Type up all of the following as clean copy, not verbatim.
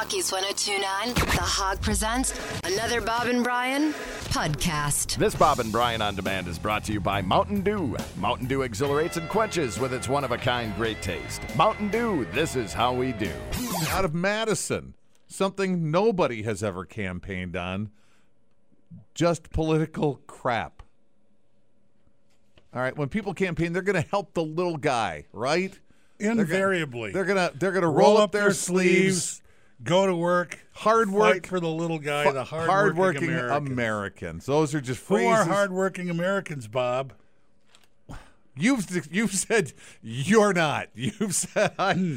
Milwaukee's 102.9, The Hog presents another Bob and Brian podcast. This Bob and Brian On Demand is brought to you by Mountain Dew. Mountain Dew exhilarates and quenches with its one-of-a-kind great taste. Mountain Dew, this is how we do. Out of Madison, something nobody has ever campaigned on, just political crap. All right, when people campaign, they're going to help the little guy, right? Invariably. They're gonna roll up their sleeves, go to work, fight for the little guy, the hardworking Americans. Those are just Who phrases. are hardworking Americans, Bob? You've said you're not. You've said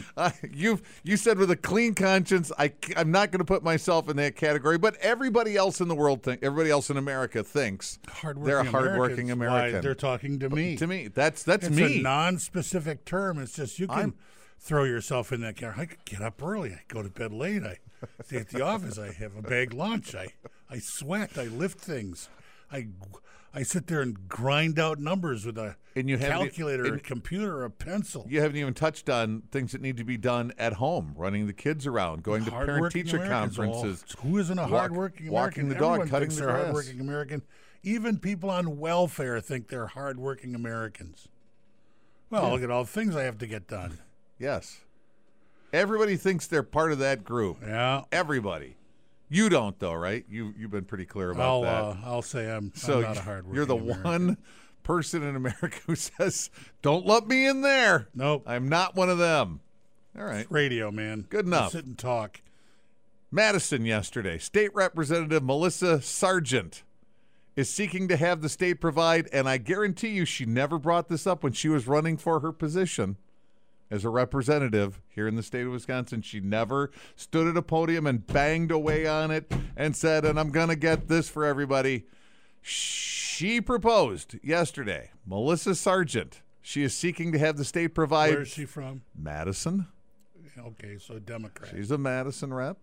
you said with a clean conscience. I'm not going to put myself in that category. But everybody else in the world everybody else in America thinks they're a hardworking American. Why, they're talking to me. To me, that's it's me. It's a non-specific term. It's just you can throw yourself in that category. I could get up early. I go to bed late. I stay at the office. I have a bag lunch. I sweat. I lift things. I sit there and grind out numbers with a calculator, a computer, a pencil. You haven't even touched on things that need to be done at home, running the kids around, going to parent-teacher conferences. Who isn't a hardworking American? Walking the dog, cutting the they're grass. Hardworking American. Even people on welfare think they're hardworking Americans. Well, look at all the things I have to get done. Yes. Everybody thinks they're part of that group. Yeah. Everybody. You don't, though, right? You've been pretty clear about that. I'll say I'm not a hardworking You're the American. one person in America who says, don't let me in there. Nope. I'm not one of them. All right. It's radio, man. Good enough. Sit and talk. Madison yesterday. State Representative Melissa Sargent is seeking to have the state provide, and I guarantee you she never brought this up when she was running for her position as a representative here in the state of Wisconsin. She never stood at a podium and banged away on it and said, and I'm going to get this for everybody. She proposed yesterday, Melissa Sargent. She is seeking to have the state provide. Where is she from? Madison. Okay, so Democrat. She's a Madison rep.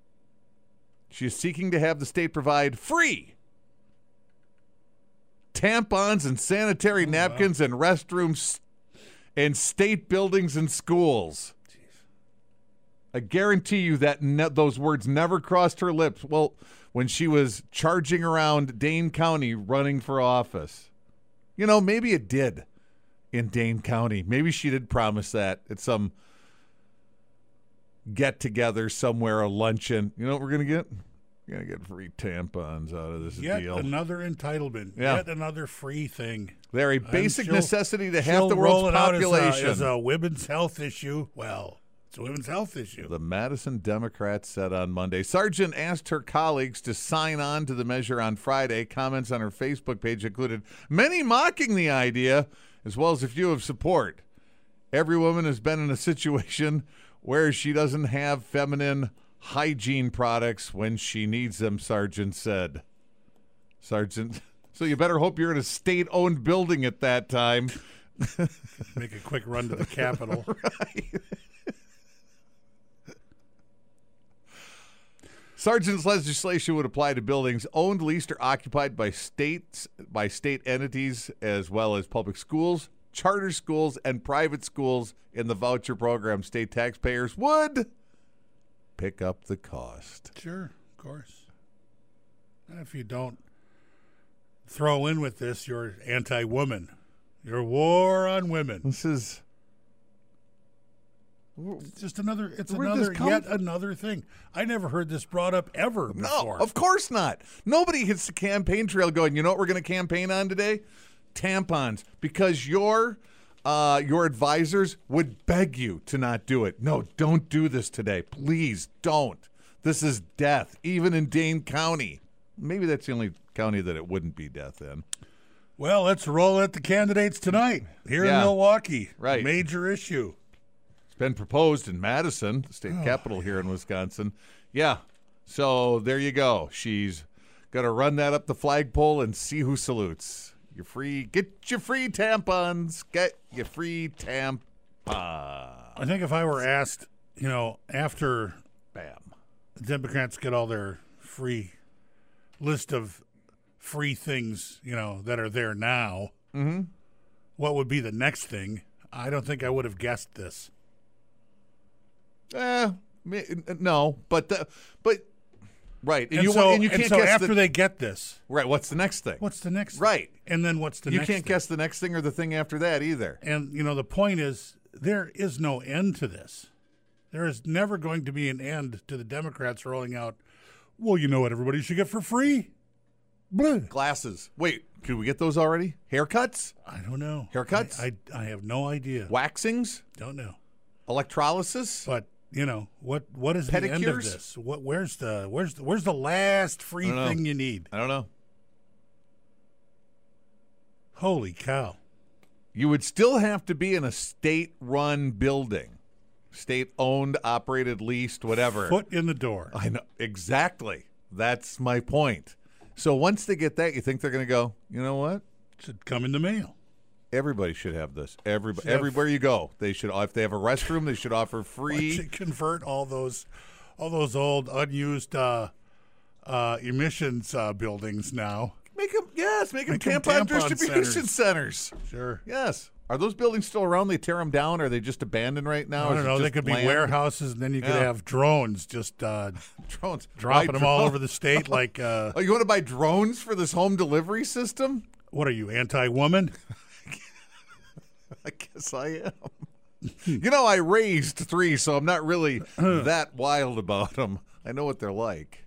She is seeking to have the state provide free tampons and sanitary napkins and restrooms in state buildings and schools. Jeez. I guarantee you that those words never crossed her lips. Well, when she was charging around Dane County running for office. You know, maybe it did in Dane County. Maybe she did promise that at some get-together somewhere, a luncheon. You know what we're going to get? We're going to get free tampons out of this deal. Yet another entitlement. Yeah. Yet another free thing. They're a basic necessity to half the world's population. As a women's health issue. Well, it's a women's health issue. The Madison Democrats said on Monday. Sargent asked her colleagues to sign on to the measure on Friday. Comments on her Facebook page included many mocking the idea, as well as a few of support. Every woman has been in a situation where she doesn't have feminine hygiene products when she needs them, Sargent said. Sargent, so you better hope you're in a state-owned building at that time. Make a quick run to the Capitol. Right. Sargent's legislation would apply to buildings owned, leased, or occupied by state entities, as well as public schools, charter schools, and private schools in the voucher program. State taxpayers would pick up the cost. Sure, of course. And if you don't throw in with this, you're anti-woman. You're war on women. This is just another. It's yet another thing. I never heard this brought up ever before. No, of course not. Nobody hits the campaign trail going, you know what we're going to campaign on today? Tampons. Because your advisors would beg you to not do it. No, don't do this today. Please don't. This is death, even in Dane County. Maybe that's the only county that it wouldn't be death in. Well, let's roll at the candidates tonight here in Milwaukee. Right. Major issue. It's been proposed in Madison, the state capital here in Wisconsin. Yeah. So there you go. She's going to run that up the flagpole and see who salutes. Get your free tampons. Get your free tampons. I think if I were asked, after the Democrats get all their free list of free things, that are there now, what would be the next thing? I don't think I would have guessed this. No, but right. And you can't so guess after they get this, right. What's the next thing? what's the next? Right. And then what's the You next? can't thing? guess the next thing or the thing after that either. And the point is, there is no end to this. There is never going to be an end to the Democrats rolling out. Well, you know what everybody should get for free? Blah. Glasses. Wait, could we get those already? Haircuts? I don't know. Haircuts? I have no idea. Waxings? Don't know. Electrolysis? But what is the end of Pedicures? this? Where's the last free thing you need? I don't know. Holy cow! You would still have to be in a state-run building. State-owned, operated, leased, whatever. Foot in the door. I know. Exactly. That's my point. So once they get that, you think they're going to go, you know what? Should come in the mail. Everybody should have this. Everywhere you go, they should. If they have a restroom, they should offer free. Why don't you convert all those old unused emissions buildings now. Make them Make 'em tampon tampon distribution centers. Sure. Yes. Are those buildings still around? They tear them down? Or are they just abandoned right now? I don't know. They could be warehouses, and then you could have drones just drones dropping them all over the state. Like, oh, you want to buy drones for this home delivery system? What are you, anti-woman? I guess I am. I raised 3, so I'm not really that wild about them. I know what they're like.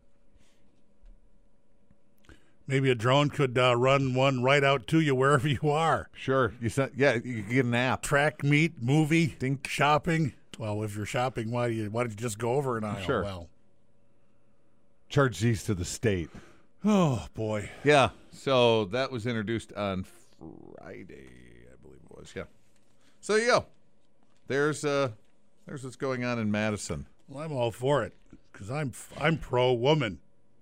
Maybe a drone could run one right out to you wherever you are. Sure. You could get an app. Track meet, movie, Dink. shopping. Well, if you're shopping, why don't you just go over an aisle? Sure. Well, Charge these to the state. oh boy. Yeah. So that was introduced on Friday, I believe it was. Yeah. So there you go. There's what's going on in Madison. Well, I'm all for it because I'm pro-woman.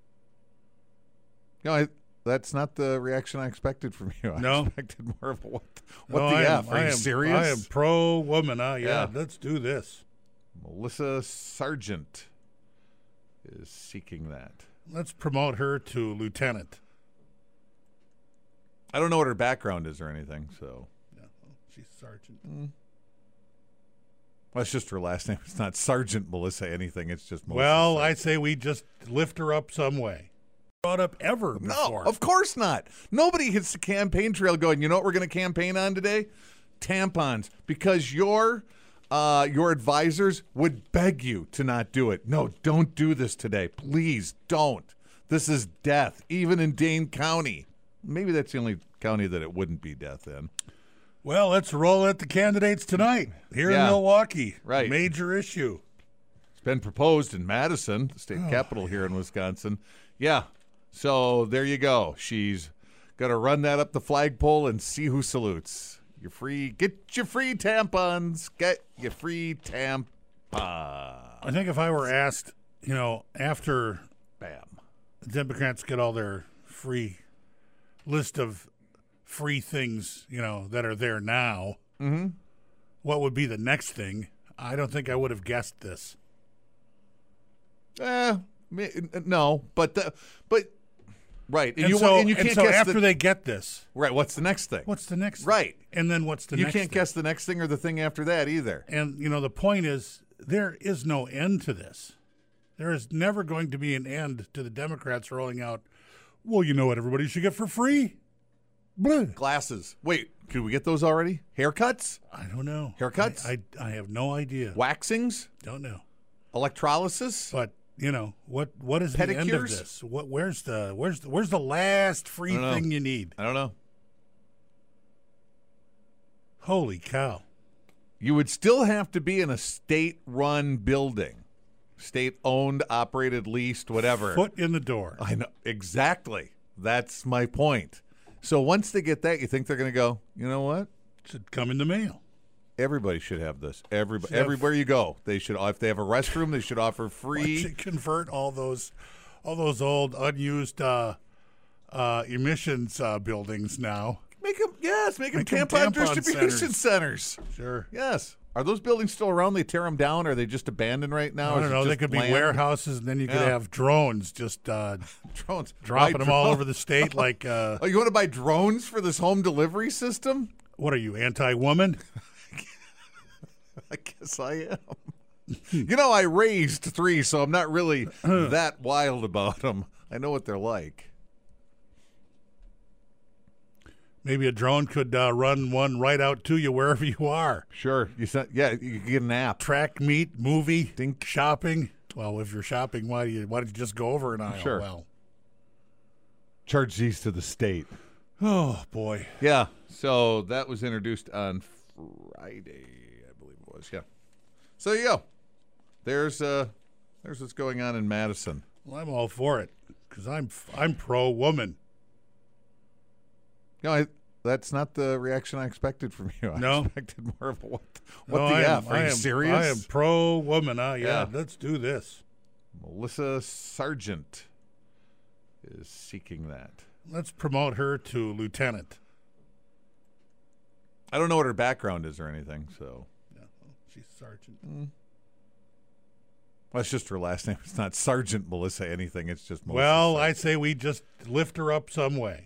No, that's not the reaction I expected from you. I No? expected more of a what No, the I am- F? Are I you am, serious? I am pro-woman. Yeah, Yeah. let's do this. Melissa Sargent is seeking that. Let's promote her to lieutenant. I don't know what her background is or anything, so. Yeah, well, she's sergeant. Well, it's just her last name. It's not Sergeant Melissa anything. It's just Melissa. Well, Sargent. I say we just lift her up some way. Brought up ever before. No, of course not. Nobody hits the campaign trail going, you know what we're going to campaign on today? Tampons. Because your advisors would beg you to not do it. No, don't do this today. Please don't. This is death, even in Dane County. Maybe that's the only county that it wouldn't be death in. Well, let's roll at the candidates tonight here in Yeah. Milwaukee. Right. Major issue. It's been proposed in Madison, the state capital here in Wisconsin. Yeah. So there you go. She's going to run that up the flagpole and see who salutes. Get your free tampons. Get your free tampons. I think if I were asked, after Bam. the Democrats get all their free list of free things, that are there now, what would be the next thing? I don't think I would have guessed this. No, but right. And you can't so guess after they get this, right. What's the next thing? what's the next? Right. And then what's the You next? can't thing? guess the next thing or the thing after that either. And the point is, there is no end to this. There is never going to be an end to the Democrats rolling out. Well, you know what everybody should get for free? Blah. Glasses. Wait, could we get those already? Haircuts? I don't know. Haircuts? I have no idea. Waxings? Don't know. Electrolysis? But what is the end of Pedicures? this? Where's the last free I don't know. thing you need? I don't know. Holy cow! You would still have to be in a state-run building. State-owned, operated, leased, whatever. Foot in the door. I know. Exactly. That's my point. So once they get that, you think they're going to go, you know what? Should come in the mail. Everybody should have this. Should have- Everywhere you go, they should. If they have a restroom, they should offer Why free. don't you convert all those old unused emissions buildings now? Make them Make 'em tampon tampon distribution centers. Sure. Yes. Are those buildings still around? They tear them down, or are they just abandoned right now? I Is don't it know. They just could be land? warehouses, and then you could Yeah. have drones just Drones. dropping Buy them all drone- over the state. Like, Oh, you want to buy drones for this home delivery system? what are you, anti-woman? I guess I am. I raised 3, so I'm not really that wild about them. I know what they're like. Maybe a drone could run one right out to you wherever you are. Sure. You could get an app. Track meet, movie, shopping. Well, if you're shopping, why don't you just go over an aisle? Sure. Well, charge these to the state. Oh, boy. Yeah. So that was introduced on Friday, I believe it was. Yeah. So there you go. There's what's going on in Madison. Well, I'm all for it because I'm pro-woman. That's not the reaction I expected from you. I expected more of a what Are you serious? I am pro-woman. Yeah, let's do this. Melissa Sargent is seeking that. Let's promote her to lieutenant. I don't know what her background is or anything, so. Yeah, she's sergeant. Well, it's just her last name. It's not Sergeant Melissa anything. It's just Melissa Well, Sargent. I say we just lift her up some way.